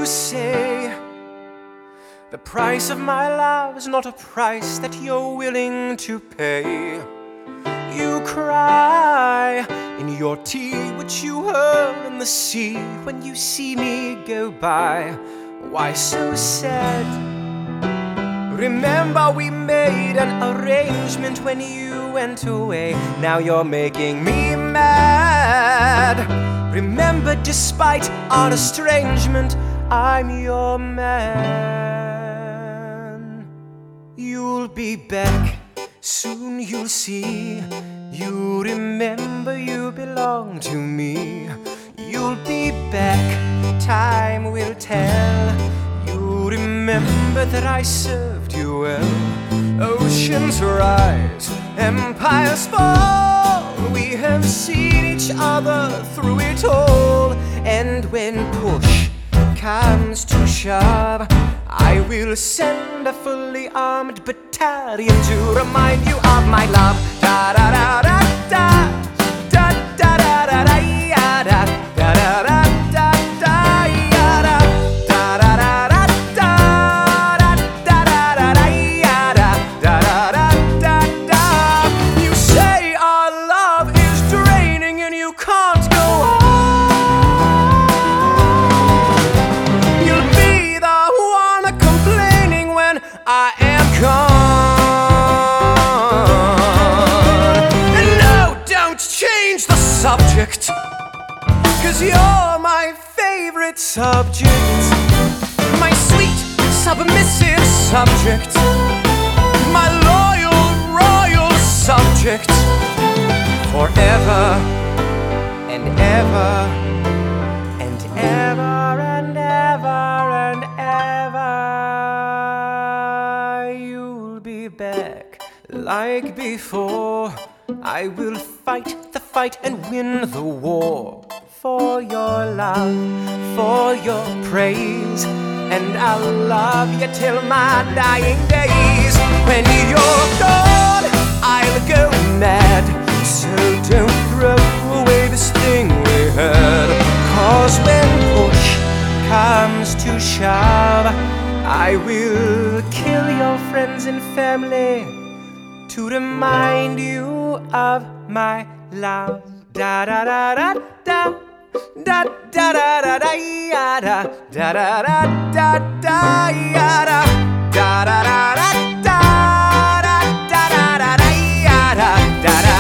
say the price of my love is not a price that you're willing to pay. You cry in your tea, which you hurl in the sea when you see me go by. Why so sad? Remember we made an arrangement when you went away. Now you're making me mad. Remember, despite our estrangement, I'm your man. You'll be back, soon you'll see. You remember you belong to me. You'll be back, time will tell. You remember that I served you well. Oceans rise, empires fall. We have seen each other through it all. And when push comes to shove, I will send a fully armed battalion to remind you of my love. Da da da da da, da da da da da, ya da da da da da da, ya da da da da da da, da da da da da, ya da da da da da. You say our love is draining and you can't go on. I am gone. And no, don't change the subject, 'cause you're my favorite subject. My sweet, submissive subject. My loyal, royal subject. Forever and ever and ever and ever and ever. Back like before. I will fight the fight and win the war. For your love, for your praise. And I'll love you till my dying days. When you're gone, I'll go mad. So don't throw away this thing we had. 'Cause when push comes to shove, I will kill your friends and family to remind you of my love. Da da da da da, da da da da da, ya da da da da da da, ya da da da da da da, da da da da da, ya da da da.